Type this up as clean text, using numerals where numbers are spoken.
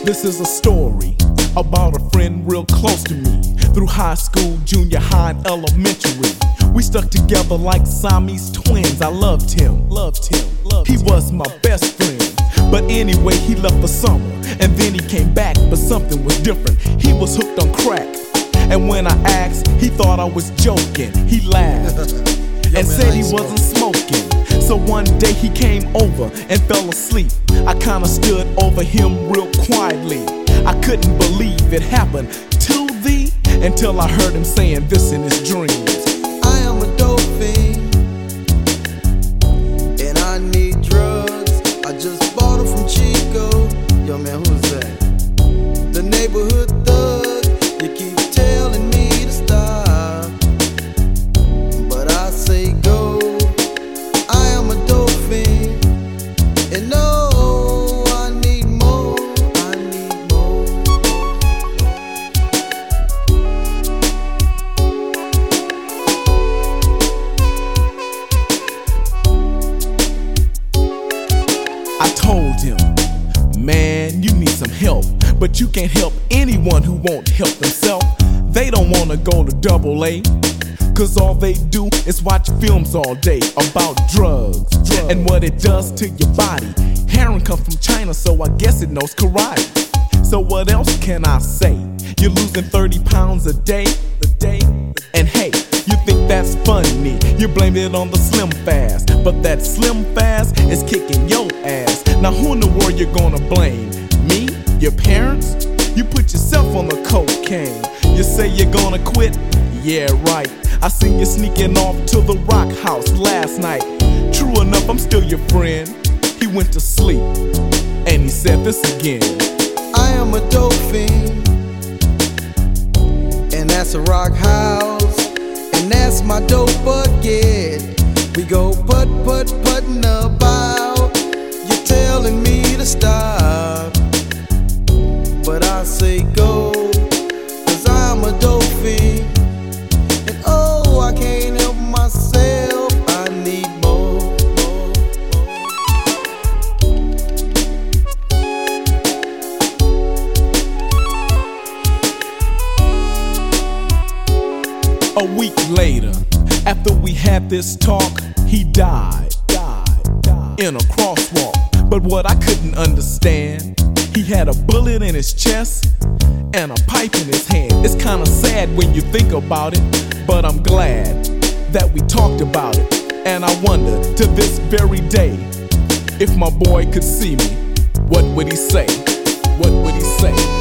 This is a story about a friend real close to me. Through high school, junior high, and elementary, we stuck together like Siamese twins. I loved him. He was my best friend. But anyway, he left for summer, and then he came back, but something was different. He was hooked on crack, and when I asked, he thought I was joking. He laughed and said he wasn't smoking. So one day he came over and fell asleep. I kinda stood over him real quietly. I couldn't believe it happened until I heard him saying this in his dreams. I am a dope fiend, and I need drugs. I just bought it from Chico. Yo man, who's that? The neighborhood thug. You keep telling me to stop, but I say go. I am a dope fiend, and no, I need more. I need more. I told him, man, you need some help, but you can't help anyone who won't help themselves. They don't wanna go to AA, cause all they do is watch films all day about drugs and what it does to your body. Heroin comes from China, so I guess it knows karate. So what else can I say? You're losing 30 pounds a day, and hey, you think that's funny. You blame it on the Slim Fast, but that Slim Fast is kicking your ass. Now who in the world you gonna blame? Me? Your parents? You put yourself on the cocaine. You say you're gonna quit? Yeah, right. I seen you sneaking off to the Rock House last night. True enough, I'm still your friend. He went to sleep, and he said this again. I am a dope fiend, and that's a Rock House, and that's my dope again. We go putting about. You're telling me to stop, but I say go, cause I'm a dope fiend, and oh, I can't help myself. I need more. A week later, after we had this talk, he died in a crosswalk. But what I couldn't understand, he had a bullet in his chest and a pipe in his hand. It's kinda sad when you think about it, but I'm glad that we talked about it. And I wonder to this very day, if my boy could see me, what would he say? What would he say?